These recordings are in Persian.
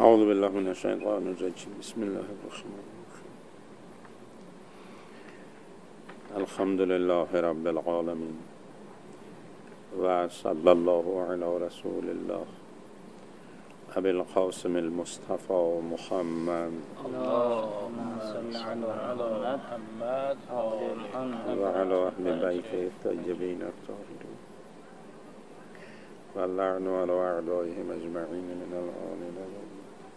اعوذ بالله من الشیطان الرجیم. بسم الله الرحمن الرحیم. الحمد لله رب العالمین و صلی الله علی رسول الله ابی القاسم المصطفى محمد اللهم صل على محمد و علی اهل بیته الطیبین الطاهرین و اللعن علی اعدائهم اجمعین من الآن الى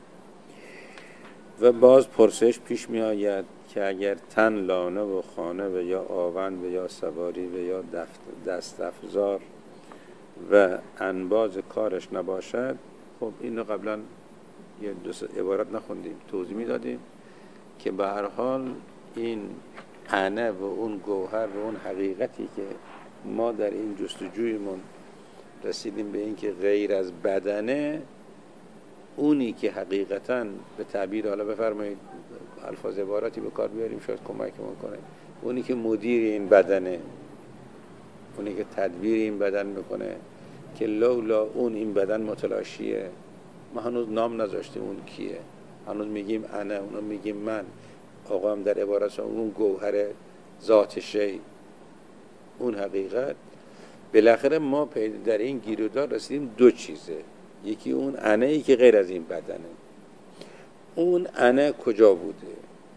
و باز پرسش پیش می آید که اگر تن، لانه و خانه و یا آوند و یا سواری و یا دست افزار و انباز کارش نباشد، خب اینو قبلا یه دو عبارت نخوندیم، توضیح می دادیم که به هر حال این انه و اون گوهر و اون حقیقتی که ما در این جستجویمون رسیدیم به این که غیر از بدنه، اونی که حقیقتاً به تعبیر، حالا بفرمایید الفاظ عباراتی به کار بیاریم شاید کمکمون کنه، اونی که مدیر این بدنه، اونی که تدبیر این بدن میکنه که لولا اون این بدن متلاشیه. ما هنوز نام نذاشتیم اون کیه، هنوز میگیم انا، اونو میگیم من. آقا هم در عبارت اون گوهر ذات شی، اون حقیقت. بالاخره ما در این گیرودار رسیدیم دو چیزه، یکی اون انه، ای که غیر از این بدنه. اون انه کجا بوده؟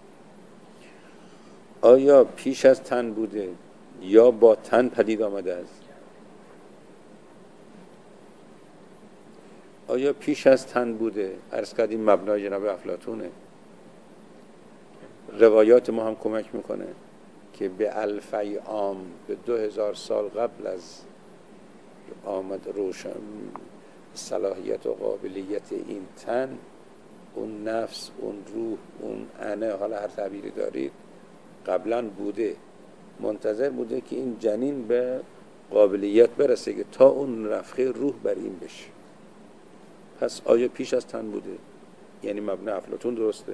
آیا پیش از تن بوده یا با تن پدید آمده است؟ آیا پیش از تن بوده؟ عرض کردیم مبنای جناب افلاطونه. روایات ما هم کمک میکنه که به الفی عام، به 2000 سال قبل از آمد روشن صلاحیت و قابلیت این تن، اون نفس، اون روح، اون انه، حالا هر تعبیری دارید، قبلا بوده، منتظر بوده که این جنین به قابلیت برسه که تا اون نفخه روح بر این بشه. پس آیا پیش از تن بوده؟ یعنی مبنای افلاطون درسته؟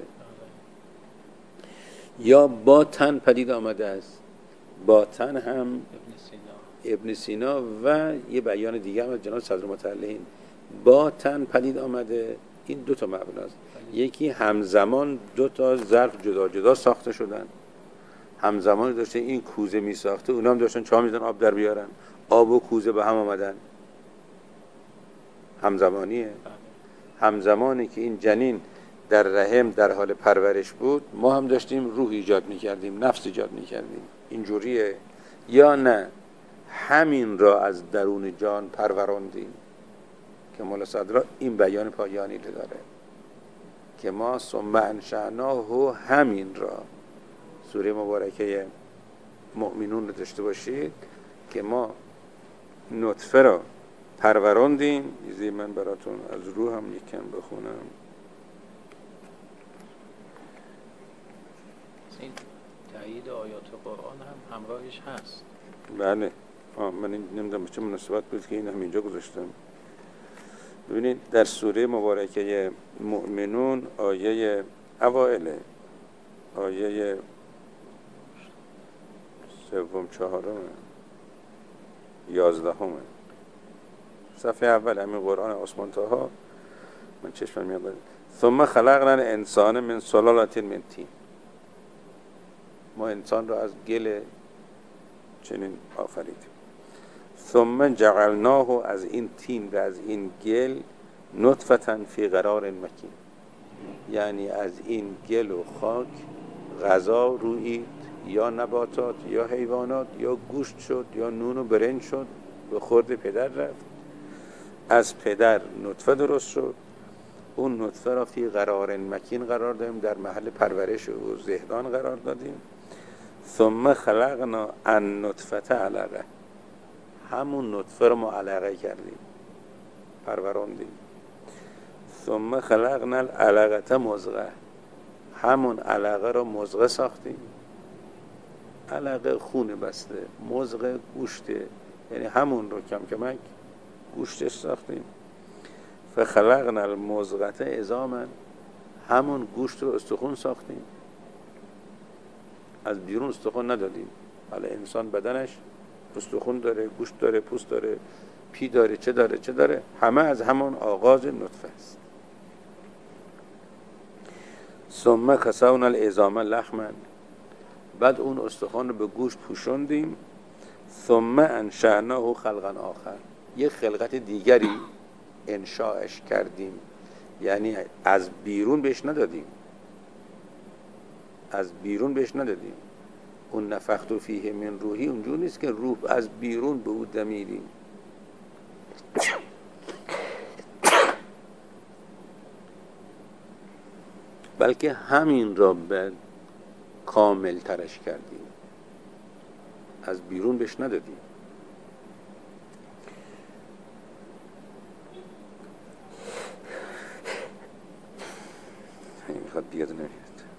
یا با تن پدید آمده است؟ با تن هم ابن سینا و یه بیان دیگه هم از جناب صدر متعلقین، با تن پدید آمده. این دو تا مبناست. یکی همزمان دو تا ظرف جدا جدا ساخته شدن، همزمان داشته این کوزه می ساخته، اونا هم داشتن چاه میزن آب در بیارن، آب و کوزه به هم آمدن، همزمانیه. همزمانی که این جنین در رحم در حال پرورش بود، ما هم داشتیم روح ایجاد میکردیم، نفس ایجاد میکردیم. اینجوریه یا نه همین را از درون جان پروراندیم؟ که مولا صدرا این بیان پایانی داره که ما ثم انشأناه، همین را، سوره مبارکه مؤمنون رو داشته باشید که ما نطفه را پروراندیم. ایزی من براتون از روح هم یکم بخونم. این تایید آیات قرآن هم همراهش هست. بله. من نمیدونم به چه مناسبت بود که این هم اینجا گذاشتم. ببینید در سوره مبارکه مؤمنون آیه اوائله، آیه سوم چهارم 11 صفحه اول همین قرآن آسمان تاها، من چشمم میاد. ثم خلقنا الانسان من سلالة من طین، ما انسان را از گل چنین آفریدیم. ثم جعلناه، از این طین و از این گل، نطفة فی قرار مکین، یعنی از این گل و خاک غذا رویید، یا نباتات یا حیوانات، یا گوشت شد یا نون و برنج شد، به خورد پدر رفت، از پدر نطفه درست شد، اون نطفه را فی قرار مکین قرار دادیم، در محل پرورش و زهدان قرار دادیم. ثم خلقنا النطفة علقه، همون نطفه رو ما علقه کردیم، پروراندیم. ثم خلقنا العلقة مضغه، همون علقه رو مضغه ساختیم. علقه خون بسته، مضغه گوشته، یعنی همون رو کم کمک گوشتش ساختیم. فخلقنا المضغة عظاما، همون گوشت رو استخون ساختیم، از بیرون استخون ندادیم. حالا انسان بدنش استخون داره، گوشت داره، پوست داره، پی داره، چه داره، همه از همون آغاز نطفه است. ثم کسونا العظام لحما، بعد اون استخوان رو به گوشت پوشوندیم. ثم انشأناه خلقا آخر، یه خلقت دیگری انشاءش کردیم، یعنی از بیرون بهش ندادیم، از بیرون بهش ندادیم. اون نفخت فیه من روحی اونجور نیست که روح از بیرون به او دمیدیم، بلکه همین را به کامل ترش کردیم، از بیرون بهش ندادیم. میخواد بیاد نمیاد.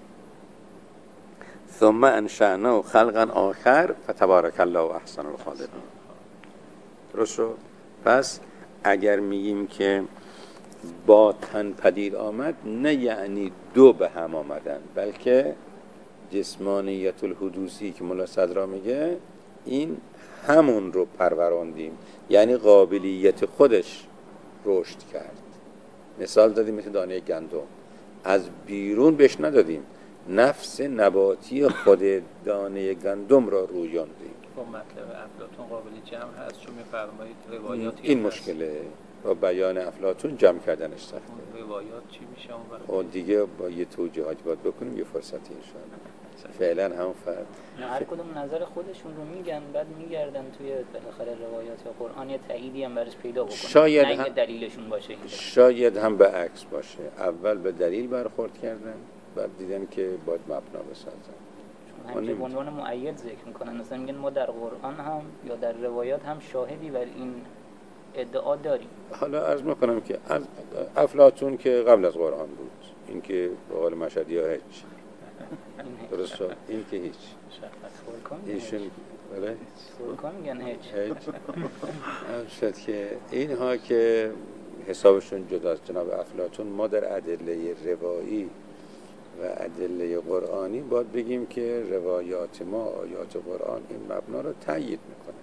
ثم انشأناه خلقا آخر فتبارک الله احسن الخالقین. درست شد؟ پس اگر میگیم که با تن پدید آمد، نه یعنی دو به هم آمدن، بلکه جسمانیت الحدوثی که مولا صدرا میگه این همون رو پروراندیم، یعنی قابلیت خودش رشد کرد. مثال دادیم مثل دانه گندم، از بیرون بهش ندادیم، نفس نباتی خود دانه گندم را رویاندیم. با مطلب افلاطون قابل جمع هست، چون می‌فرمایید روایاتی این مشکله با بیان افلاطون جمع کردنش سخته. روایات چی میشه اون دیگه با یه توجیهات باید بکنیم، یه فرصتی انشاءالله. فعلا هم فرد هر کدوم نظر خودشون رو میگن، بعد میگردن توی بالاخره روایات یا قرآن یه تأییدی هم برش پیدا بکنن، شاید نه دلیلشون باشه اینجا. شاید هم به عکس باشه، اول به دلیل برخورد کردن، بعد دیدن که باید مبنا بسازن. چون همینجا به عنوان مؤید ذکر میکنن، مثلا میگن ما در قرآن هم یا در روایات هم شاهدی بر این ادعا داریم. حالا عرض میکنم که از افلاطون که قبل از قرآن بود، این که به قول مشهدی ها هیچ درست شد، این که هیچ ایشون بله سرکان میگن هیچ شد که اینها که حسابشون جداست. جناب افلاطون ما در ادله روایی و ادله قرآنی باید بگیم که روایات ما آیات قرآن این مبنا رو تأیید میکنه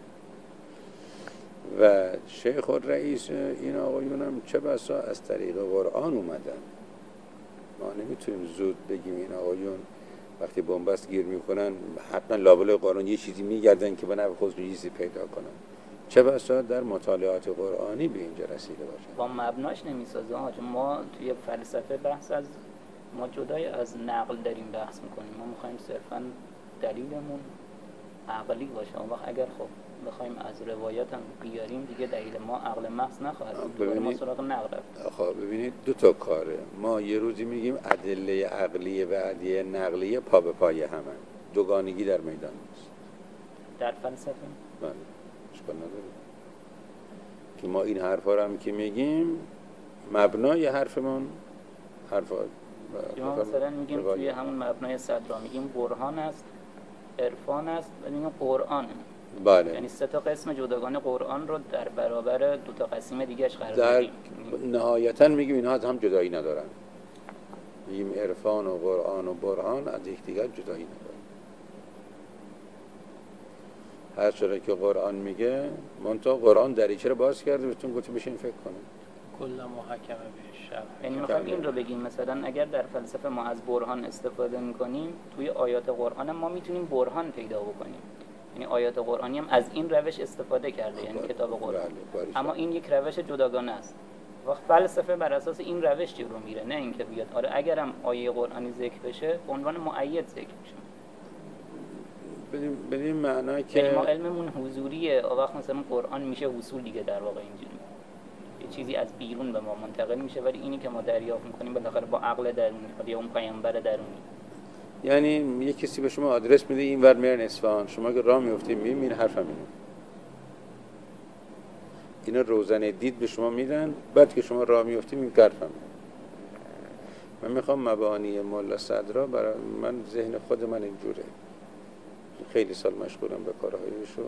و شیخ الرئیس این آقایون هم چه بسا از طریق قرآن اومدن. ما نمیتونیم زود بگیم این آقایون وقتی بنبست گیر میکنن حتما لابلای قرآن یه چیزی میگردن که به نفع خودشون چیزی پیدا کنن. چه بسا در مطالعات قرآنی به اینجا رسیده باشه. با مبناش نمیسازه. ما توی فلسفه بحث از ما جدای از نقل داریم بحث میکنیم. ما میخوایم صرفا دلیلمون عقلی باشه. اون وقت اگر خب بخوایم از روایات هم بیاریم دیگه دلیل ما عقل محض نخواهد بود. ما سراغ نقل رفت. خب ببینید دو تا کاره. ما یه روزی میگیم ادله عقلیه و ادله نقلیه پا به پای همن، دوگانگی در میدان نیست. در فلسفه بله اشکال نداره که ما این حرفا رو هم که میگیم مبنای حرفمون حرفا ما مثلا میگیم توی همون مبنای صدرا میگیم برهان است، عرفان است و میگیم قرآن. بله. یعنی سه تا قسم جداگانه قرآن رو در برابر دو تا قسم دیگه‌اش قرار میدیم. نهایتاً میگیم اینها هم جدایی ندارن. میگیم عرفان و قرآن و برهان از یکدیگر جدایی ندارن. هر چرا که قرآن میگه منتها قرآن دریچه رو باز کرده بهتون گفته بشین فکر کنید. کل محکمه به شرح. یعنی میخوام این رو بگیم مثلا اگر در فلسفه ما از برهان استفاده میکنیم توی آیات قرآن ما میتونیم برهان پیدا بکنیم. یعنی آیات قرآنی هم از این روش استفاده کرده، یعنی کتاب قرآن. اما این یک روش جداگانه است. وقت فلسفه بر اساس این روش جلو میره، نه اینکه بیاد آره اگرم آیه قرآنی ذکر بشه به عنوان مؤید ذکر میشه. بدین معنا که یعنی ما علممون حضوریه، وقت مثلا قرآن میشه حصول دیگه در واقع اینجوری. یه چیزی از بیرون به ما منتقل میشه، ولی اینی که ما دریافت میکنیم بالاخره با عقل درونی یا اون پیامبر درونی. یعنی یه کسی به شما آدرس میده اینور میرن اصفهان، شما که راه میافتید میبینید حرفم اینه. اینا روزنه دید به شما میدن، بعد که شما راه میافتید میبینید حرفم. من میخوام مبانی مولا صدرا برای من ذهن خود من اینجوره. خیلی سال مشغولم به کارهایشون.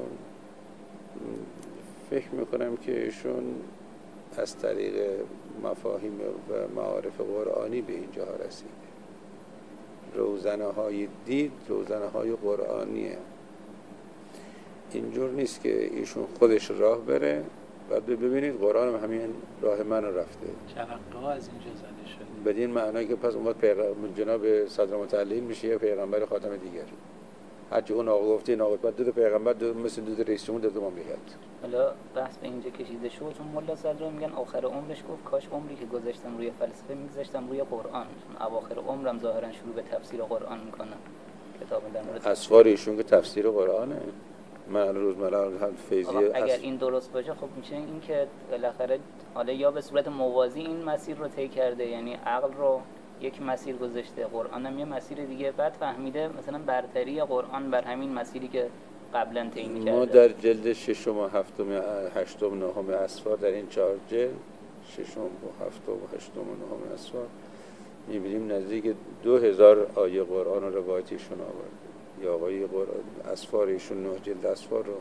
فکر میکنم که ایشون از طریق مفاهیم و معارف قرآنی به اینجا رسیده. روزنه های دید روزنه های قرآنیه. اینجور نیست که ایشون خودش راه بره بعد ببینید قرآن هم همین راه من رفته. جرقه ها از اینجا زده شده. بدین معنایی که پس اون وقت جناب صدر متعلین میشه یه پیغمبر خاتم دیگر. هرچی اون آقا گفته ناقص بعد دو پیغمبر مثل دو رئیس جمهور دو مملکت. حالا بحث به اینجا کشیده شد چون ملا صدر میگن آخر عمرش گفت کاش عمری که گذاشتم روی فلسفه میگذاشتم روی قرآن، چون اواخر عمرم ظاهرا شروع به تفسیر قرآن میکنم. کتاب در مورد اسفار ایشون که تفسیر قرآنه. من روزمره هم فیضی اگر این درست باشه خب میشه این که بالاخره حالا یا به صورت موازی این مسیر رو طی کرده، یعنی عقل رو یک مسیر گذاشته، قرآن هم یه مسیر دیگه، بعد فهمیده مثلا برتری قرآن بر همین مسیری که قبلا طی می‌کرده. ما در جلد ششم و هفتم هشتم نهم اسفار در این 4 جلد ششم و هفتم و هشتم و نهم اسفار می‌بینیم نزدیک 2000 آیه قرآن رو روایتیشون آورده. یا آقای قرآن اسفار ایشون 9 جلد اسفار رو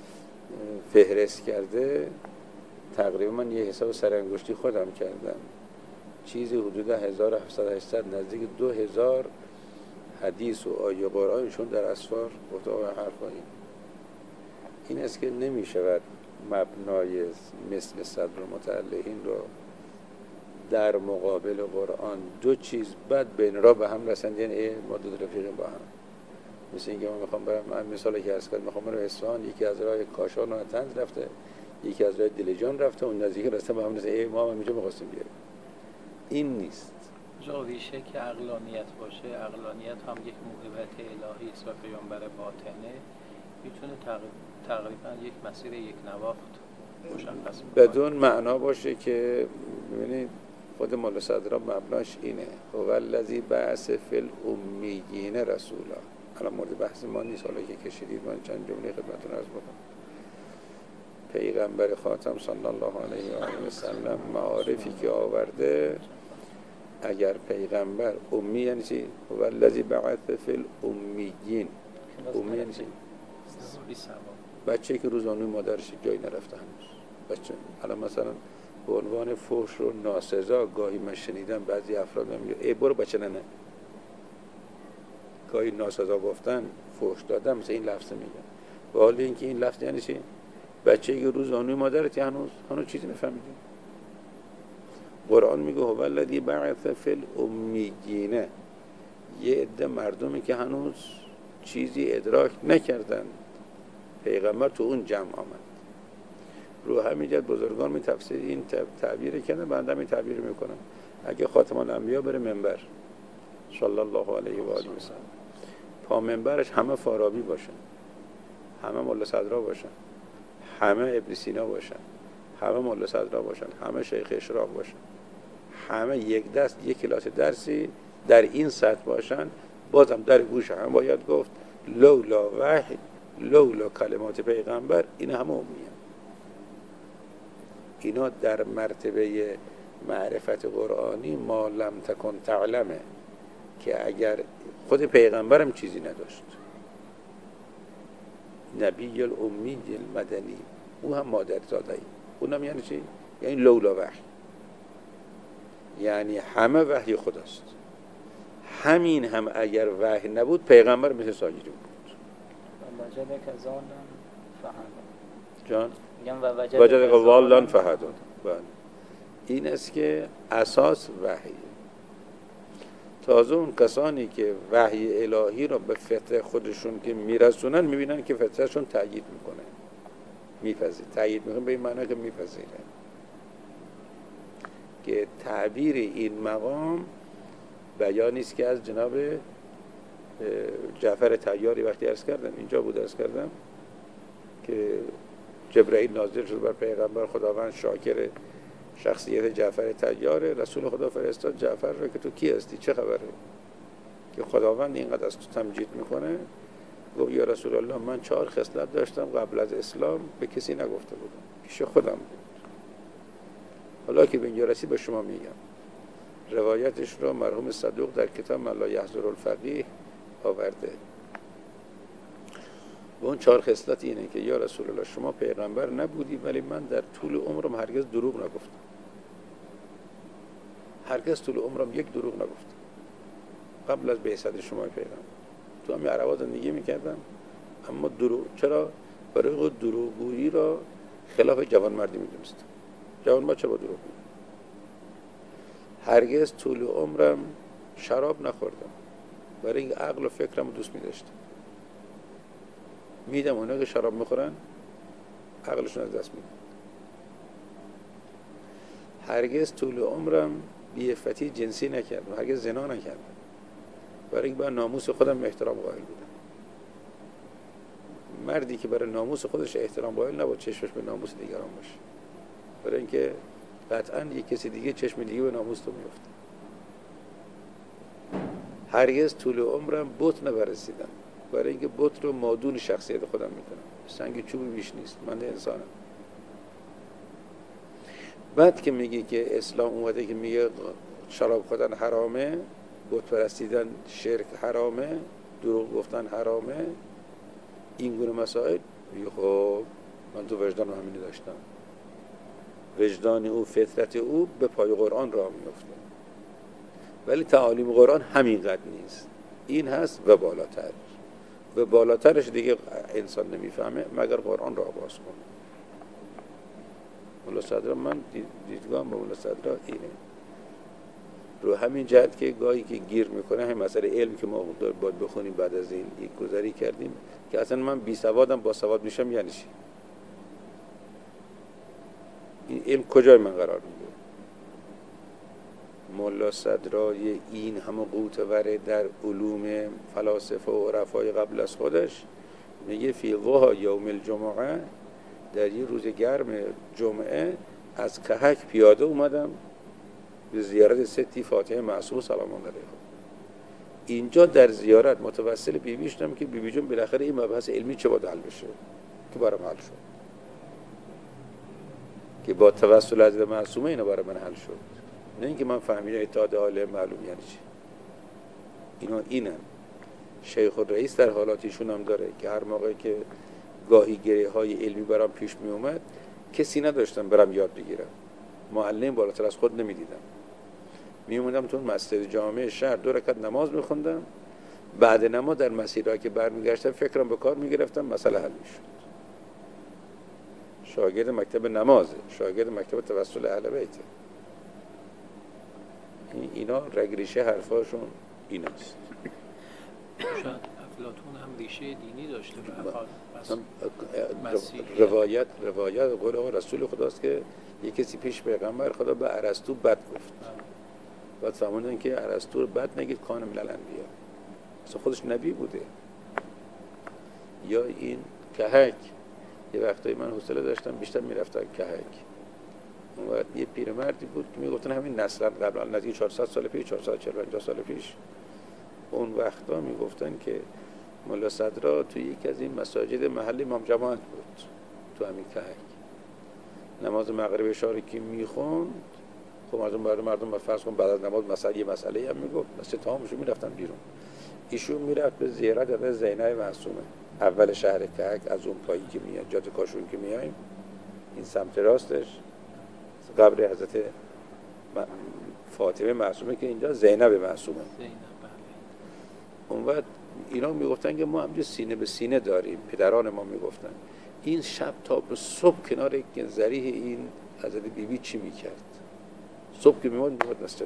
فهرست کرده. تقریبا من یه حساب سرانگشتی خودم کردم، چیزی حدود 1700 نزدیک 2000 حدیث و آیه قرآنشون در اسفار گفته و حرفایی. این است که نمی شود مبنای مثل صدر متعلقین رو در مقابل قرآن دو چیز بد بین را به هم رسند، یعنی ما دو رفیقیم با هم. مثل اینکه من میخوام برم، من مثالی که عرض کردم، میخوام برم اصفهان، یکی از راه کاشان و طنز رفته، یکی از راه دلیجان رفته، اون نزدیک راسته با هم رسیده، ما هم اینجا می‌خواستیم بیاریم. این نیست. جا ریشه که عقلانیت باشه، عقلانیت هم یک موهبت الهی است و پیامبر باطنه، میتونه تقریبا یک مسیر یک نواخت مشخص کنه. بدون معنا باشه که ببینید خود مولا صدرا مبناش اینه، هو الذی بعث فی الامیین رسولا. الان مورد بحث ما نیست، حالا که کشیدید من چند جمله خدمتتون عرض بکنم. پیغمبر خاتم صلی الله علیه و آله و سلم معارفی که آورده، اگر پیغمبر امی یعنی چی؟ هو الذی بعث فی الامیین. امی یعنی چی؟ بچه که روزانوی مادرش جایی نرفته هنوز. بچه الان مثلا به عنوان فحش رو ناسزا گاهی من شنیدم بعضی افراد میگن ای برو بچه نه. گاهی ناسزا گفتن، فحش دادن، مثلا این لفظ میگن. با حال اینکه این لفظ یعنی چی؟ بچه‌ای که روزانوی مادرت هنوز چیزی نفهمیده. قرآن میگه هو الذی بعث فی الامیین، یه عده مردمی که هنوز چیزی ادراک نکردن، پیغمبر تو اون جمع آمد. رو همین جد بزرگان می تفسیر این تعبیر کردن، بنده می تعبیر میکنم. اگه خاتم الانبیا بره منبر صلی الله علیه و آله و سلم، پا منبرش همه فارابی باشن، همه مولا صدرا باشن، همه ابن سینا باشن، همه مولا صدرا باشن، همه شیخ اشراق باشن، همه یک دست یک کلاس درسی در این سطح باشن، بازم در گوش هم باید گفت لولا وحی لولا کلمات پیغمبر، این همه امیه. اینا در مرتبه معرفت قرآنی ما لم تکن تعلمه، که اگر خود پیغمبرم چیزی نداشت، نبی الامی المدنی، او هم مادر زاده‌ای، اونم یعنی چی؟ یعنی لولا وحی، یعنی همه وحی خداست. همین هم اگر وحی نبود پیغمبر مثل سایری بود. وجدک ضالًا فهدی. جان؟ میگم وجدک ضالًا فهدی. بله. این است که اساس وحی. تازه اون کسانی که وحی الهی را به فطره خودشون که میرسونن، میبینن که فطرهشون تأیید میکنه، میپذیره. تأیید میکنه به این معنی که میپذیره. که تعبیر این مقام بیانی است که از جناب جعفر طیاری وقتی عرض کردم، اینجا بود عرض کردم که جبرئیل نازل شد بر پیغمبر، خداوند شاکر شخصیت جعفر طیار، رسول خدا فرستاد جعفر رو که تو کی هستی، چه خبره، که خداوند اینقدر از تو تمجید میکنه. گفت یا رسول الله من 4 خصلت داشتم قبل از اسلام به کسی نگفته بودم، پیش خودم بود. حالا که به اینجا رسید به شما میگم. روایتش رو مرحوم صدوق در کتاب من لا یحضر الفقیه آورده. و اون 4 خصلت اینه که یا رسول الله شما پیغمبر نبودی، ولی من در طول عمرم هرگز دروغ نگفتم. هرگز طول عمرم یک دروغ نگفتم قبل از بعثت شما پیغمبر. تو همین عربا زندگی میکردم، اما دروغ، چرا؟ برای خود دروغگویی را خلاف جوانمردی میدونستم. جوانمرد چه با دروغ میگه؟ هرگز طول عمرم شراب نخوردم، برای این عقل و فکرم رو دوست می‌داشتم. میدم اونا که شراب میخورن عقلشون از دست میدن. هرگز طول عمرم بی‌عفتی جنسی نکردم، هرگز زنا نکردم، برای اینکه بر ناموس خودم احترام قائل بودم. مردی که برای ناموس خودش احترام قائل نباید چشمش به ناموس دیگران باشه، برای اینکه قطعاً یک کسی دیگه چشم دیگه به ناموس تو میفته. هرگز طول عمرم بت نپرستیدم، برای اینکه بت رو مادون شخصیت خودم میکنم. سنگ چوبی بیش نیست، من انسانم. بعد که میگه که اسلام اومده که میگه شراب خوردن حرامه، بت پرستیدن شرک حرامه، دروغ گفتن حرامه، این گونه مسائل، میگه خب من تو وجدانم همینی داشتم. وجدان او، فطرت او به پای قرآن راه میفته، ولی تعالیم قرآن همینقدر نیست، این هست و بالاتر. و بالاترش دیگه انسان نمیفهمه مگر قرآن را باز کنه. مولا صدرا، من دیدگاهم به مولا صدرا اینه، رو همین جهت که گاهی که گیر میکنه همین مسئله علم که ما باید بخونیم، بعد از این یک گذری کردیم که اصلا من بی سوادم با سواد میشم، یعنی چی؟ این علم کجای من قرار میگیره؟ مولا صدرای این همه قوتوره در علوم فلاسفه و عرفای قبل از خودش میگه فی ضحی یوم الجمعه، در یه روز گرم جمعه از کهک پیاده اومدم به زیارت ستی فاطمه معصومه سلام الله علیها. اینجا در زیارت متوسل بیبی شدم که بیبی جون بالاخره این مبحث علمی چه باید حل بشه، که برام حل شد، که با توسل حضرت معصومه اینا برای من حل شد. نه اینکه من فهمیدم اتحاد عالم معلوم یعنی چی. اینا اینن. شیخ الرئیس در حالاتیشون هم داره که هر موقع که گاهی گره های علمی برام پیش می اومد کسی نداشتم برام یاد بگیرم، معلم بالاتر از خود نمیدیدم، می اومدم تو مسجد جامع شهر 2 رکعت نماز میخوندم، بعد نماز در مسیرها که برمیگشتم فکرم به کار میگرفتم، مسئله حل میشد. شاگرد مکتب نمازه، شاگرد مکتب توسل اهل بیته. اینا رگریشه حرفاشون ایناست. شاید افلاطون هم ریشه دینی داشته به حال. روایت قول آقا رسول خداست که یک کسی پیش پیغمبر خدا به ارسطو بد گفت، بعد فهمیدن که ارسطو رو بد نگید، کان من الانبیا، اصلا خودش نبی بوده. یا این کهک، یه وقتایی من حوصله داشتم بیشتر میرفتم کهک، اون وقت یه پیرمردی بود که میگفتن همین نسلا قبل نزدیک 400 سال پیش، 440 سال پیش، اون وقتا میگفتن که مولا صدرا توی یکی از این مساجد محلی امام جماعت بود تو همین کهک، نماز مغرب اشاره که میخوند، خب مردم به فرض کن بعد از نماز یه مسئله هم میگفت، مثل تمامشون میرفتن بیرون. ایشون میرفت به زیارت حضرت زینب معصومه، اول شهر کهک، از اون پایی که میاد جاده کاشون که میایم، این سمت راستش قبر حضرت فاطمه معصومه که اینجا زینب معصومه. اون وقت اینا میگفتن که ما همجور سینه به سینه داریم، پدران ما میگفتن. این شب تا به صبح کنار ذریح این حضرت بیبی چی میکرد؟ صبح که میموند مسجد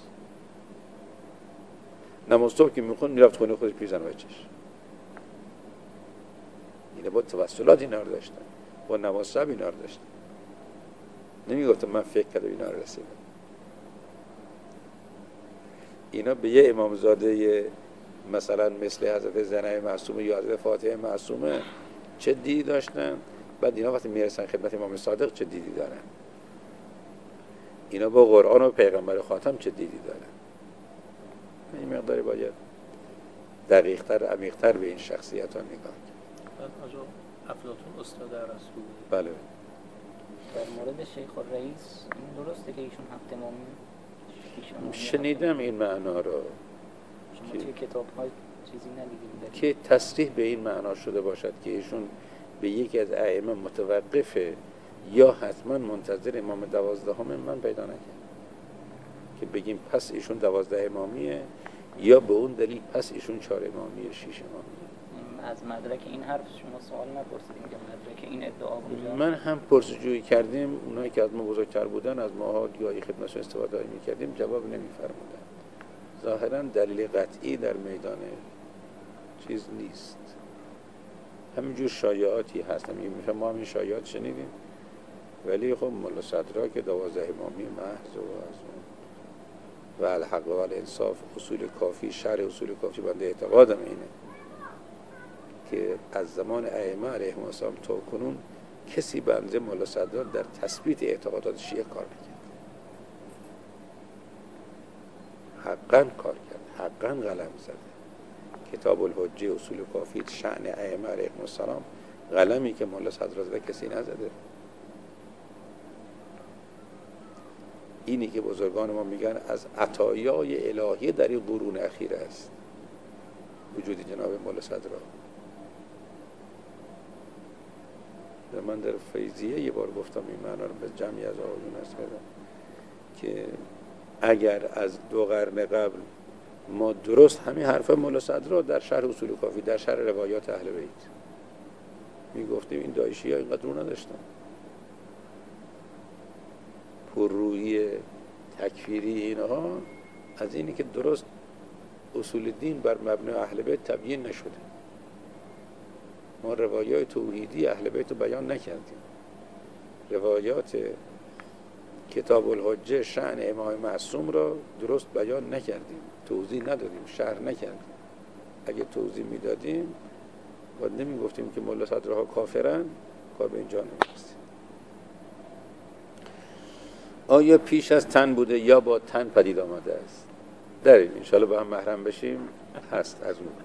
نماز صبح که میخوند میرفت خونه خودش پیش زن بچه‌ش. اینا با توسلات اینا رو داشتن، با نماز شب اینا رو داشتن. نمیگفتم من فکر کردم اینا رو رسیدم. اینا به یه امامزاده مثلا مثل حضرت زینب معصومه یا حضرت فاطمه معصومه چه دیدی داشتن، بعد اینا وقتی میرسن خدمت امام صادق چه دیدی دارن، اینا با قرآن و پیغمبر خاتم چه دیدی دارن. این مقداری باید دقیق‌تر، عمیق‌تر به این شخصیت ها نگاه کرد. آجا افلاطون استاد ارسطو. بله. در مورد شیخ الرئیس این درسته که ایشون 7 امامی؟ شنیدم این معنا رو. شما توی کتاب‌های چیزی ندیدید که تصریح به این معنا شده باشد که ایشون به یکی از ائمه متوقفه یا حتما منتظر امام 12 من پیدا نکردم که بگیم پس ایشون 12 امامیه یا به اون دلیل پس ایشون 4 امامیه 6 امامیه. از مدرک این حرف شما سوال نپرسیدیم که مدرک این ادعا اونجا؟ من هم پرسجویی کردیم، اونایی که از ما بزرگتر بودن از ماها گاهی خدمتشون استفاده می‌کردیم، جواب نمی‌فرمودن. ظاهراً دلیل قطعی در میدان چیز نیست، همینجور شایعاتی هست. میگم ما هم این شایعات شنیدیم، ولی خب ملا صدرا که 12 امامی محض و از اون و الحق و الانصاف اصول کافی، شرح اصول کافی، بنده اعتقادم اینه که از زمان ائمه علیهم السلام تا کنون کسی بنده ملا صدرا در تثبیت اعتقادات شیعه کار نکرد. حقاً کار کرد، حقاً قلم زده. کتاب الحجه، اصول کافی، شأن ائمه علیهم السلام، قلمی که ملا صدرا زده کسی نزده. اینی که بزرگان ما میگن از عطایای الهی در این قرون اخیر است وجود جناب ملا صدرا. من در فیضیه یه بار گفتم این معنا رو به جمعی از آقایون هست که اگر از 2 قرن قبل ما درست همین حرف ملا صدرا در شرح اصول کافی، در شرح روایات اهل بیت میگفتیم، این داعشی ها اینقدر رو نداشتن، پررویی تکفیری اینها از اینی که درست اصول دین بر مبنای اهل بیت تبیین نشده. ما روایات توحیدی اهل بیت رو بیان نکردیم، روایات کتاب الحجه شأن امام معصوم را درست بیان نکردیم، توضیح ندادیم، شرح نکردیم. اگه توضیح میدادیم و نمیگفتیم که ملا صدرها کافرن، کار به اینجا نمیرسید. آیا پیش از تن بوده یا با تن پدید آمده است؟ داریم انشاءالله با هم محرم بشیم، هست از اون.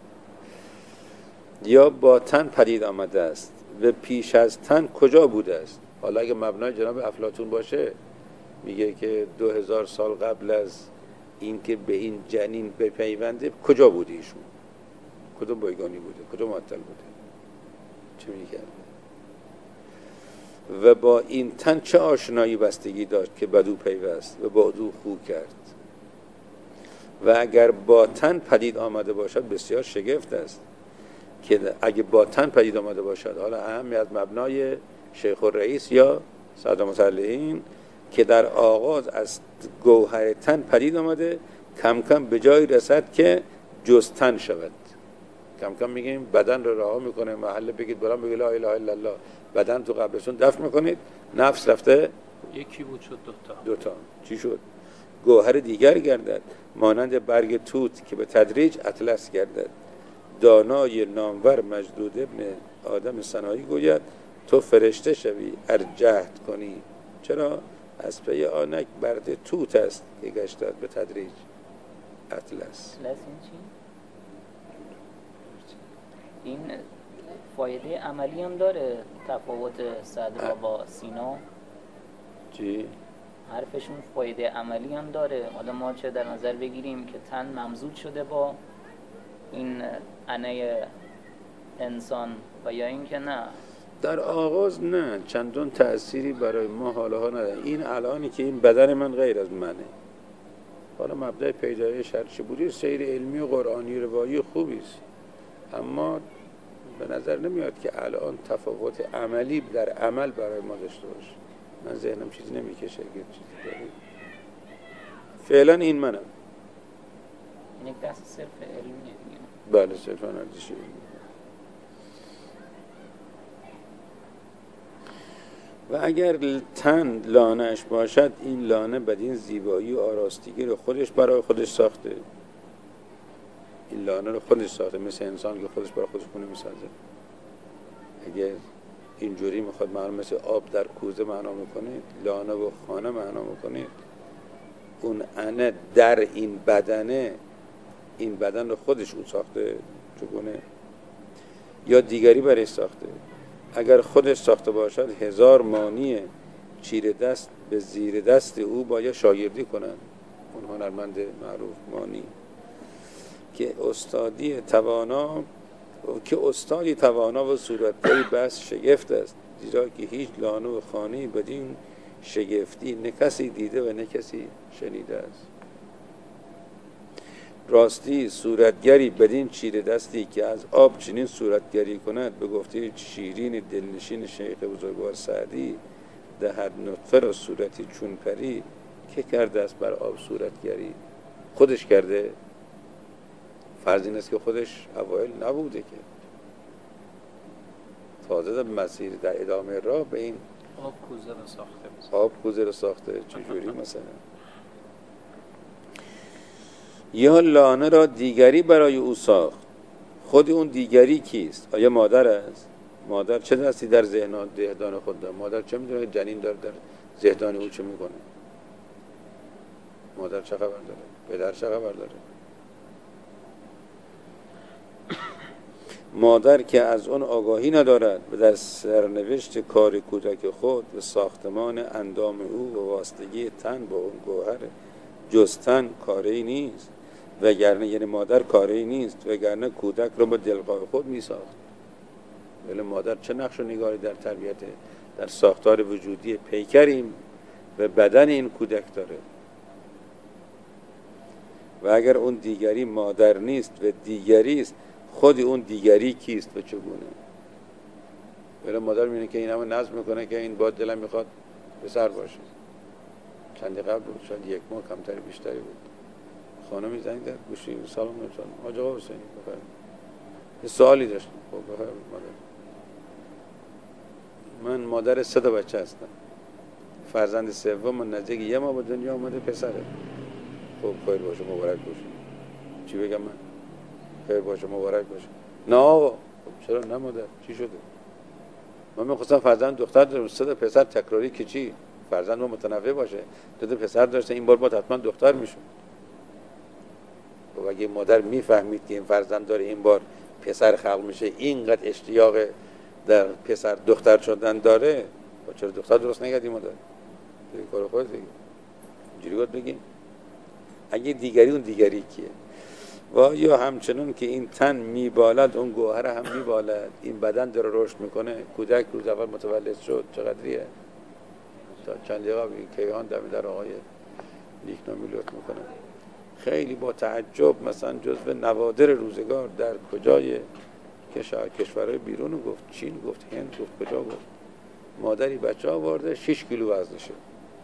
یا با تن پدید آمده است و پیش از تن کجا بوده است؟ حالا اگه مبنای جناب افلاطون باشه میگه که 2000 سال قبل از اینکه به این جنین بپیونده کجا بوده ایشون؟ کدوم بایگانی بوده؟ کدوم معطل بوده؟ چه میکرده؟ و با این تن چه آشنایی بستگی داشت که بدو پیوست و با او خو کرد؟ و اگر با تن پدید آمده باشد بسیار شگفت است که اگه با تن پدید آمده باشد، حالا اهمی از مبنای شیخ الرئیس یا صدر مصلحین که در آغاز از گوهر تن پدید آمده، کم کم به جای رسد که جز تن شود. کم کم میگیم بدن رو رها میکنه، محل بگید برام بگید لا اله الا الله، بدن تو قبرستون دفن میکنید، نفس رفته یکی بود شد دوتا. چی شد؟ گوهر دیگر گردد، مانند برگ توت که به تدریج اطلس گردد. دانای نامور مجدود ابن آدم سنایی گوید تو فرشته شوی ار جهد کنی. چرا؟ از پی آنک برد توت است که گشتد به تدریج اطلس. این چی؟ این فایده عملی هم داره تفاوت صدرا با سینا؟ چی؟ حرفشون فایده عملی هم داره. حالا ما چه در نظر بگیریم که تن ممزوج شده با این انه انسان و یا این که نه؟ در آغاز نه، چندان تأثیری برای ما حالا نداره. این الانی که این بدن من غیر از منه، حالا مبدأ پیدایش هرچی بودی سیر علمی و قرآنی روایی خوبی است، اما به نظر نمیاد که الان تفاوت عملی در عمل برای ما داشته باشه. من ذهنم چیزی نمیکشه اگه چیزی داری. فعلا این منم. این یک بحث صرف علمیه دیگه. بله صرفا ارزشی. و اگر تن لانه‌اش باشد، این لانه بدین زیبایی و آراستگی رو خودش برای خودش ساخته. این لانه رو خودش ساخته، مثل انسان که خودش برای خودش خونه میسازه. اگر اینجوری میخواد معنا مثل آب در کوزه معنا میکنید، لانه و خانه معنا میکنید، اون انه در این بدنه، این بدن رو خودش او ساخته چگونه؟ یا دیگری برای ساخته؟ اگر خودش ساخته باشد 1000 مانی چیر دست به زیر دست او باید شاگردی کنند. اون هنرمند معروف مانی که استادی توانا و صورتگری بس شگفت است، زیرا که هیچ لانه و خانه‌ای بدین شگفتی نه کسی دیده و نه کسی شنیده است. راستی صورتگری بدین چیره دستی که از آب چنین صورتگری کند، به گفته شیرین دلنشین شیخ بزرگوار سعدی، دهد نطفه را صورتی چون پری، که کرده است بر آب صورتگری؟ خودش کرده. فرض این است که خودش اوایل نبوده، که تازه در مسیر در ادامه راه به این آب کوزه رو ساخته. آب کوزه رو ساخته. چجوری مثلا؟ یا لانه را دیگری برای او ساخت، خود اون دیگری کیست؟ آیا مادر است؟ مادر چه دستی در دهدان خود داره؟ مادر چه میدونه جنین داره در دهدان او چه میکنه؟ مادر چه خبر داره؟ پدر چه خبر داره؟ مادر که از اون آگاهی ندارد و در سرنوشت کار کودک خود به ساختمان اندام او و واسطگی تن با اون گوهر جز تن کاری نیست، وگرنه یعنی مادر کاری نیست، وگرنه کودک رو با دلخواه خود می ساخت. ولی مادر چه نقش و نگاری در تربیت، در ساختار وجودی پیکر این و بدن این کودک داره؟ و اگر اون دیگری مادر نیست و دیگری است، خود اون دیگری کیست و چگونه؟ ولی مادر میبینه که این همه نظم میکنه که این باید دلم میخواد پسر باشه. چندی قبل بود، شاید یک ماه کمتری بیشتری بود، خانمی زنگ در گوشی سلام نمی‌کنه، حاج آقا حسینی بخیر، یه سوالی داشتم. خب بخیر مادر، من مادر 3 بچه هستم، فرزند سوم نزدیک 1 ماه به دنیا آمده، پسره. خب خیر باشه، مبارک باشه. چی بگم من؟ خیر باشه مبارک باشه. نه آقا. خب چرا نه مادر؟ چی شده؟ من می‌خواستم فرزند دختر دارم، 3 پسر تکراری که چی؟ فرزند ما متنوع باشه. 2 پسر داشته، این بار با حتما دختر میشه. و اگه مادر میفهمید که این فرزند داره این بار پسر خلق میشه، اینقدر اشتیاق در پسر دختر شدن داره، با چرا دختر درست نگردی مادر؟ این کار خودت دیگه. اینجوری گفت بگیم. اگه دیگری، اون دیگری کیه؟ و یا همچنان که این تن میبالد اون گوهر هم میبالد، این بدن داره رشد میکنه. کودک روز اول متولد شد چقدریه؟ تا چند دقیقه قبل کیهان در آقای نیکنامی لطف میکنه. خیلی با تعجب مثلا جزو نوادر روزگار در کجای کشورهای بیرون گفت، چین گفت، هند گفت، کجا گفت، مادری بچه آورده 6 کیلو وزنشه.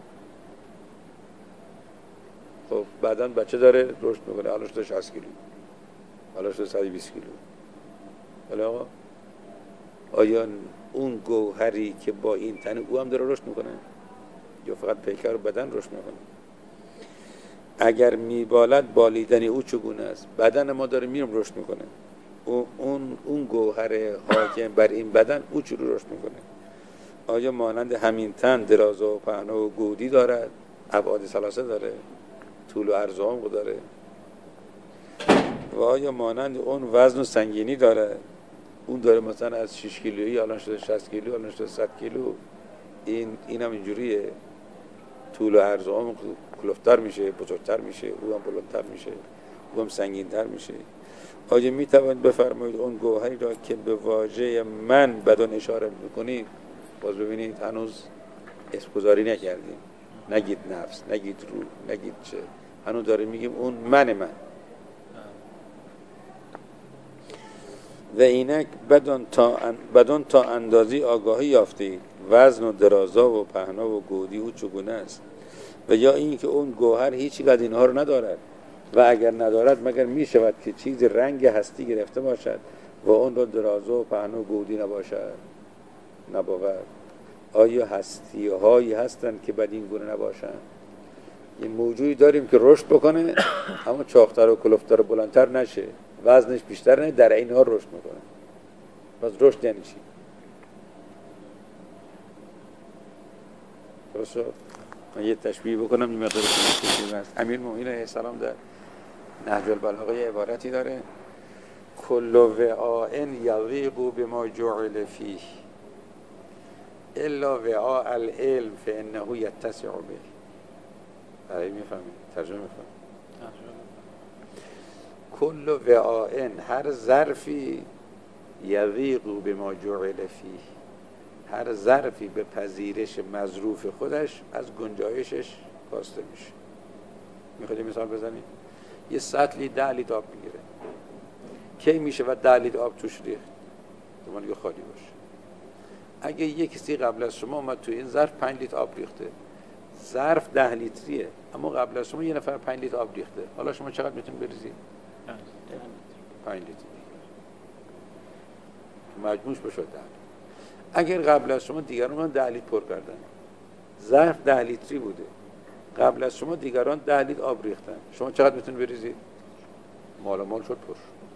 خب بعداً بچه داره رشد میکنه، الان شده 60 کیلو، الان شده 120 کیلو. ولی آقا آیا اون گوهری که با این تن او هم داره رشد میکنه یا فقط پیکر و بدن رشد میکنه؟ اگر میبالد بالیدن او چگونه است؟ بدن ما داره میرم رشد میکنه، اون گوهر حاکم بر این بدن او چجوری رشد میکنه؟ آیا مانند همین تن دراز و پهنا و گودی دارد؟ ابعاد ثلاثه داره؟ طول و عرض و عمق داره؟ و آیا مانند اون وزن و سنگینی داره؟ اون داره مثلا از 6 کیلویی الان شده 60 کیلو، الان شده 100 کیلو. این هم اینجوریه، طول و عرض و عمق کلفتر میشه، بزرگتر میشه، او هم بلندتر میشه، او هم سنگینتر میشه. آیا میتوانید بفرمایید اون گوهری را که به واژه من بدون اشاره میکنید، باز ببینید هنوز اسمگذاری نکردیم، نگید نفس، نگید روح، نگید چه، هنوز داره میگیم اون من. و اینک بدون تا اندازی آگاهی یافتید وزن و درازا و پهنا و گودی او چگونه است، و یا این که اون گوهر هیچی از اینها رو ندارد، و اگر ندارد مگر می شود که چیز رنگ هستی گرفته باشد و اون رو درازا و پهنا و گودی نباشد؟ نبود. آیا هستی هایی هستند که بدین گونه نباشند؟ این موجودی داریم که رشد بکنه اما چاقتر و کلفتر و بلندتر نشه، وزنش بیشتر نه، در این حال رشد میکنه. پس رشد یعنی چی؟ درست شد؟ من یه تشبیه بکنم این مقدار کنم است. امیرالمومنین علیه السلام در نهج البلاغه عبارتی داره: کل وعاء یضیق بما جعل فیه الا وعاء العلم فانه یتسع به. برای میفهمید؟ ترجمه میفهمید؟ کل وعاء، هر ظرفی، یضیق بما جعل فیه، هر ظرفی به پذیرش مظروف خودش از گنجایشش کاسته میشه. میخواید مثال بزنید؟ یه سطلی 10 لیتر آب میگیره. کی میشه و 10 لیتر آب توش ریخت؟ زمانی که خالی باشه. اگه یک کسی قبل از شما اومد تو این ظرف 5 لیتر آب ریخته، ظرف 10 لیتریه اما قبل از شما یه نفر 5 لیتر آب ریخته، حالا شما چقدر میتونید بریزید؟ 5 لیتر دیگه مجموعش بشه 10. اگر قبل از شما دیگران 10 لیتر پر کردن، ظرف 10 لیتری بوده، قبل از شما دیگران 10 لیتر آب ریختن، شما چقدر میتونید بریزید؟ مال شد پر.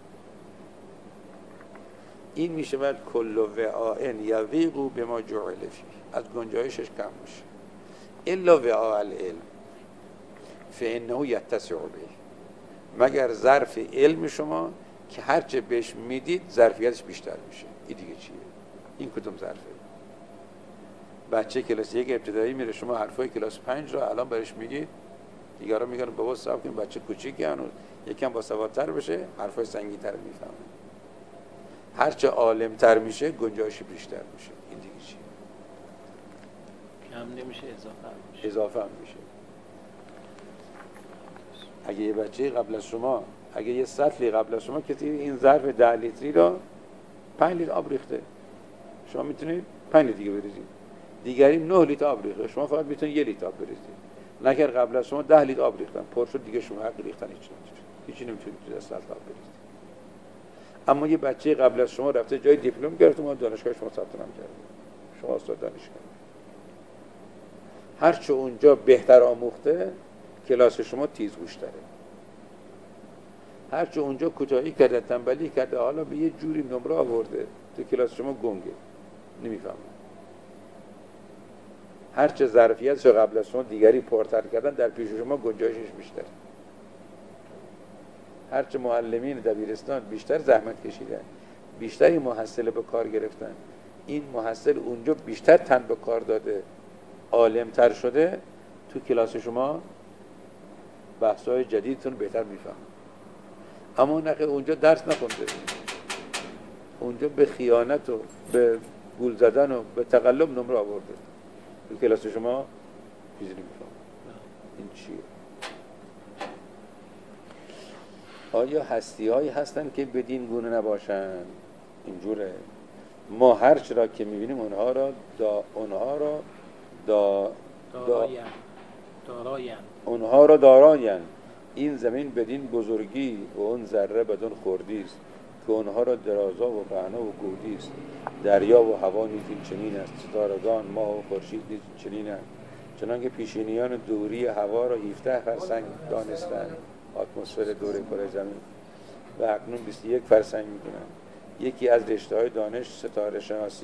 این میشه بعد کل وعاء یضیق بما جعل فیه، از گنجایشش کم میشه. الا وعاء العلم فانه یتسع به، مگر ظرف علم شما که هرچه بهش میدید ظرفیتش بیشتر میشه. این دیگه چیه؟ این کدوم ظرفه؟ بچه کلاس 1 ابتدایی میره، شما حرفای کلاس 5 رو الان برش میگید، دیگران میگن بابا صبر کن بچه کوچیکی هنوز، یکم باسوادتر بشه حرفای سنگین‌تر میفهمه. هرچه عالم‌تر میشه گنجایش بیشتر میشه. این دیگه چیه؟ کم نمیشه، اضافه هم میشه. اگه یه بچه قبل از شما، اگه یه سطلی قبل از شما کسی این ظرف 10 لیتری رو 5 لیتر آب ریخته، شما میتونید 5 لیتر دیگه بریزید. دیگری 9 لیتر آب ریخته، شما فقط میتونید 1 لیتر آب بریزید. نکر قبل از شما 10 لیتر آب ریختن، پر شد دیگه شما حق ریختن هیچی نمیتونید تو دست آب بریزید. اما یه بچه قبل از شما رفته جای دیپلم گرفته، ما دانشگاه شما ثبت نام کرده، شما استاد دانشگاه. هرچه اونجا بهتر آموخته کلاس شما تیزگوش‌تره. هرچه اونجا کوتاهی کرده، تنبلی کرده، حالا به یه جوری نمره آورده تو کلاس شما گنگه، نمیفهمه. هرچه ظرفیتش قبل از شما دیگری پرتر کردن در پیش شما گنجایشش بیشتره. هرچه معلمین دبیرستان بیشتر زحمت کشیدن، بیشتری محصل به کار گرفتن، این محصل اونجا بیشتر تن به کار داده، عالم‌تر شده، تو کلاس شما بحث‌های جدیدتون بهتر میفهمه. اما نخیر اونجا درس نخونده، اونجا به خیانت و به گول زدن و به تقلب نمره آورده، تو کلاس شما چیزی نمیفهمه. این چیه؟ آیا هستی هایی هستن که بدین گونه نباشن؟ اینجوره. ما هر چرا که میبینیم اونها را داراین. این زمین بدین بزرگی و اون ذره بدون خردی است که اونها را درازا و پهنا و گودی است. دریا و هوا نیز این چنین است، ستارگان ماه و خورشید نیز چنین است. چنانکه پیشینیان دوری هوا را 17 فرسنگ دانستند، اتمسفر دور کره زمین، و اکنون 21 فرسنگ میکنند. یکی از رشته‌های دانش ستاره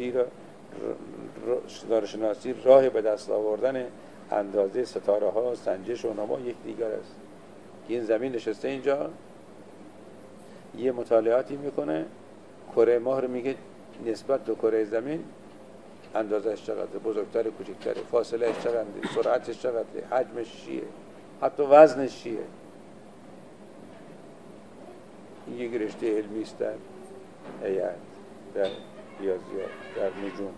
شناسی راه به دست آوردن اندازه ستاره ها، سنجش و نما یک دیگر است. که این زمین نشسته اینجا یه مطالعاتی میکنه، کره ماه رو میگه نسبت به کره زمین اندازه‌اش چقدره، بزرگتر کوچکتره، فاصله‌اش چقدره، سرعتش چقدره، حجمش چیه، حتی وزنش چیه. این یک رشته علمی است در هیئت، در ریاضیات، در نجوم.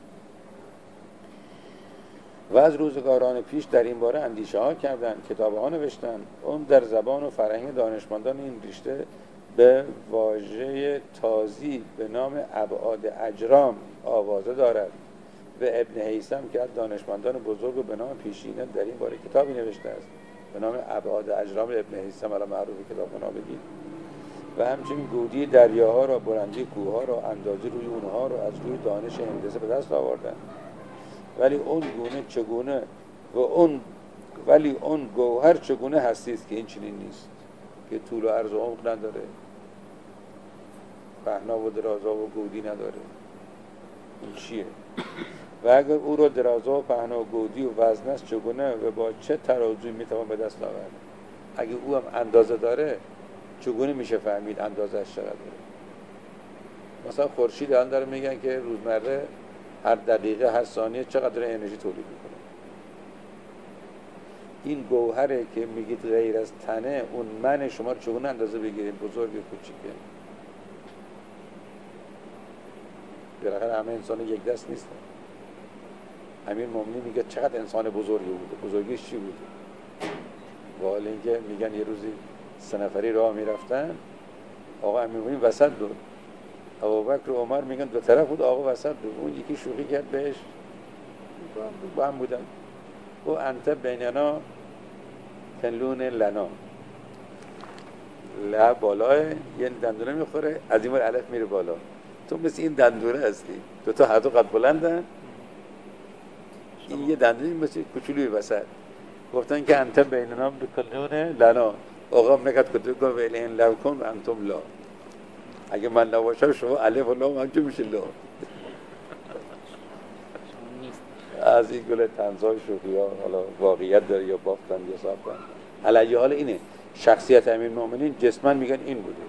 و از روزگاران پیش در این باره اندیشه ها کردند، کتاب ها نوشتند. اون در زبان و فرهنگ دانشمندان این رشته به واژه تازی به نام ابعاد اجرام آوازه دارد. و ابن هیثم که از دانشمندان بزرگ و به نام پیشینه در این باره کتابی نوشته است به نام ابعاد اجرام ابن هیثم، الان معروف کتاب بنا بگید. و همچنین گودی دریاها را، بلندی کوهها را، اندازی روی اونها را از روی دانش هندسه به دست آوردند. ولی اون گوهر چگونه هستی است که این چنین نیست، که طول و عرض و عمق نداره، پهنا و درازا و گودی نداره. این چیه؟ و اگر او را درازا و پهنا و گودی و وزن است، چگونه و با چه ترازویی میتوان به دست آورد؟ اگه او هم اندازه داره، چگونه میشه فهمید اندازه‌اش چقدره؟ مثلا خورشید الان داره میگن که روزمره هر دقیقه هر ثانیه چقدر انرژی تولید میکنه. این گوهره که میگید غیر از تنه، اون من شما رو چگونه اندازه بگیرید؟ بزرگ یا کوچیکه؟ بالاخره همه انسان یک دست نیستن. امیر مومنی میگه چقدر انسان بزرگی بوده، بزرگیش چی بوده؟ و حالا اینکه میگن یه روزی 3 نفری راه میرفتن، آقا امیرالمومنین وسط بود، ابوبکر و عمر میگن دو طرف بود، آقا وسط بود. اون یکی شوخی کرد بهش، با هم بودن، و انت بیننا فنلون لنا، له بالاه، یه دندونه میخوره، از این ور الف میره بالا، تو مثل این دندونه هستی، دو تا هر دو قد بلندن، این یه دندونه مثل کوچولوی وسط. گفتن که انت بیننا بکلون لنا، آقا میگه کدو گفت این لو کن و انتم لا، اگه من نباشم شما الف و لام همچون میشه لا. از این گل طنزهای شوخی ها حالا واقعیت داره یا بافتن یا ساختن. علی حال اینه شخصیت امیرالمومنین جسمن میگن این بوده،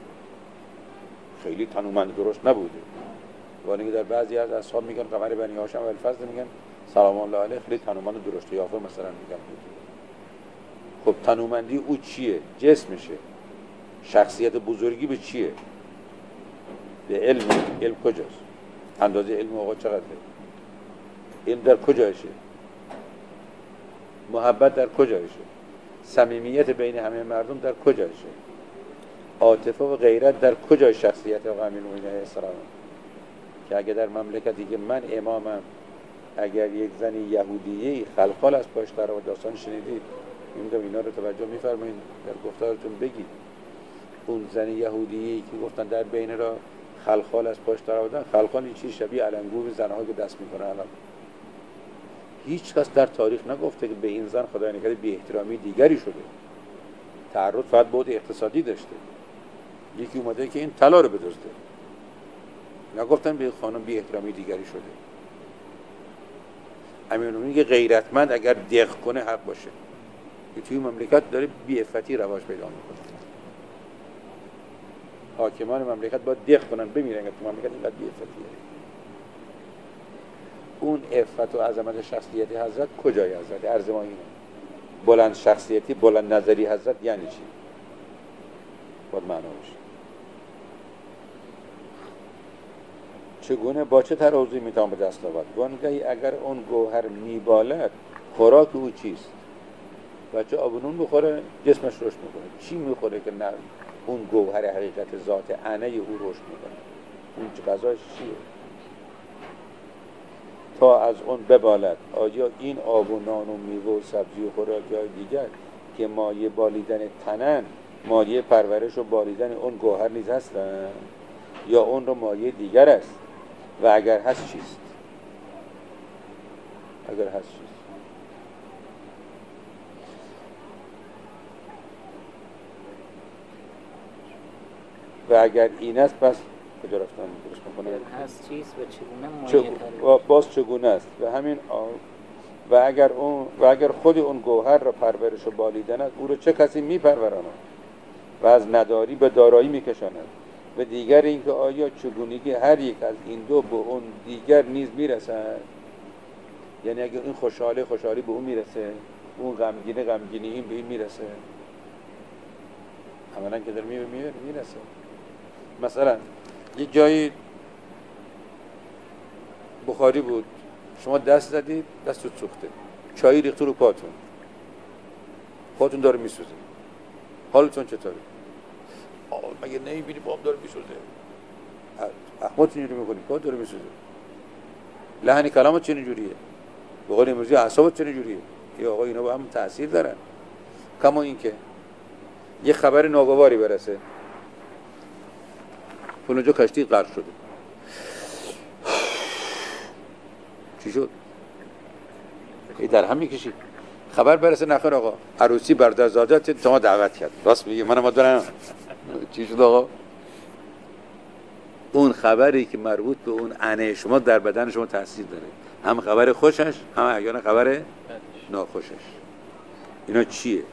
خیلی تنومند درست نبوده، ولی در بعضی از اصحاب میگن قمر بنی هاشم و الفضل میگن سلام الله علیه خیلی تنومند درست قیافه مثلا میگن بوده. خب تنومندی او چیه؟ جسمشه. شخصیت بزرگی به چیه؟ به علم. علم کجاست؟ اندازه علم آقا چقدره؟ علم در کجاشه؟ محبت در کجاشه؟ صمیمیت بین همه مردم در کجاشه؟ عاطفه و غیرت در کجای شخصیت آقا امیرالمومنین علیه السلام؟ که اگه در مملکتی که من امامم اگر یک زن یهودیه‌ای خلخال از پاش در آورد، داستان شنیدید، نمیدونم اینا رو توجه می‌فرمایید در گفتارتون بگید، اون زن یهودیه‌ای که گفتن در بین را خلخال از پاش در آوردن، خلخال این چیز شبیه علنگو زنها که دست می‌کنن الان. هیچ کس در تاریخ نگفته که به این زن خدای نکرده بی احترامی دیگری شده. تعرض فقط بعد اقتصادی داشته. یکی اومده که این طلا رو بدزده، نگفتن به خانم بی احترامی دیگری شده. امیرالمومنین که غیرتمند اگر دق کنه حق باشه، که توی مملکت داره بی عفتی رواج پیدا میکنه. حاکمان مملکت باید دق کنن بمیرن که تو مملکت اینقدر بی عفتیه. اون عفت و عظمت شخصیتی حضرت کجای حضرت؟ عرض ما اینه. بلند شخصیتی، بلند نظری حضرت یعنی چی؟ باید معنا باشه. چگونه با چه ترازویی میتوان به دست آورد؟ وانگهی اگر اون گوهر میبالد، خوراک او چیست؟ بچه آبنون بخوره جسمش رشد میکنه. چی میخوره که نه اون گوهر حقیقت ذات عنه او رشد میکنه؟ اون غذاش چیه؟ تا از اون ببالد. آیا این آب و نان و میوه و سبزی و خوراکی های دیگر که مایه بالیدن تنن، مایه پرورش و بالیدن اون گوهر نیز هستن یا اون رو مایه دیگر است؟ و اگر هست چیست؟ اگر هست چیست؟ و اگر این است پس کجا رفتن درست میکنه؟ هست چیست و چگونه و باز چگونه است؟ و همین و اگر خود اون گوهر را پرورش و بالیدن است، او را چه کسی میپروراند و از نداری به دارایی میکشاند؟ و دیگر اینکه آیا چگونگی هر یک از این دو به اون دیگر نیز میرسد؟ یعنی اگر این خوشحالی به اون میرسه، اون غمگینی این به این میرسه، عملا که در میرسه. مثلا یه جایی بخاری بود، شما دست زدید دستت سوخته، چای ریخت رو پاتون داره میسوزه، حالتون چطوره؟ مگه نمیبینی پام داره میسوزه؟ احمد چجوری میکنی؟ پات داره میسوزه. لحن کلامت چجوریه؟ به قول امروزی اعصابت چجوریه؟ یا آقا اینا با هم تأثیر دارن. کما این که یه خبر ناگواری برسه، فلانجا کشتی غرق شده، چی شد؟ ای در هم میکشی. خبر برسه نخیر آقا عروسی برادرزادت شما دعوت کرد، راست میگه، منم دارم. چی شد آقا؟ اون خبری که مربوط به اون عنه شما در بدن شما تاثیر داره، هم خبر خوشش هم احیانا خبر ناخوشش. اینا چیه؟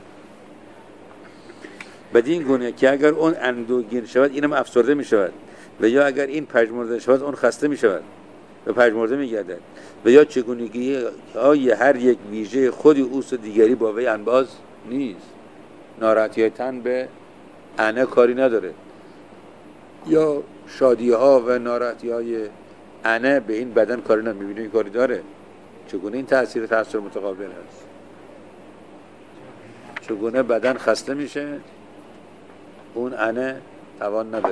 بدین گونه که اگر اون اندوهگین شود اینم افسرده می شود، و یا اگر این پژمرده شود اون خسته می شود و پژمرده می گردد، و یا چگونگی های هر یک ویژه خودی اوست و دیگری با وی انباز نیست. ناراحتی های تن به عنه کاری نداره، یا شادی ها و ناراحتی های عنه به این بدن کاری نداره. میبینی این کاری داره. چگونه این تأثیر متقابل هست؟ چگونه بدن خسته میشه اون انه توان نداره.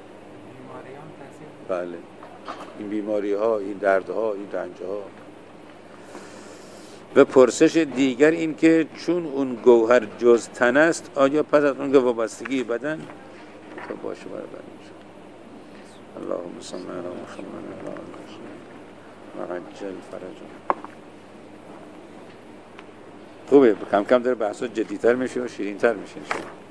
بله، این بیماری ها، این دردها، این رنج ها. و پرسش دیگر این که چون اون گوهر جز تن است، آیا پس از اون که وابستگی بدن تو باشه برای بدن؟ اللهم صل علی محمد و علی محمد و عجل فرجهم. خوبه، کم کم داره بحثا جدی‌تر میشه و شیرین‌تر میشه.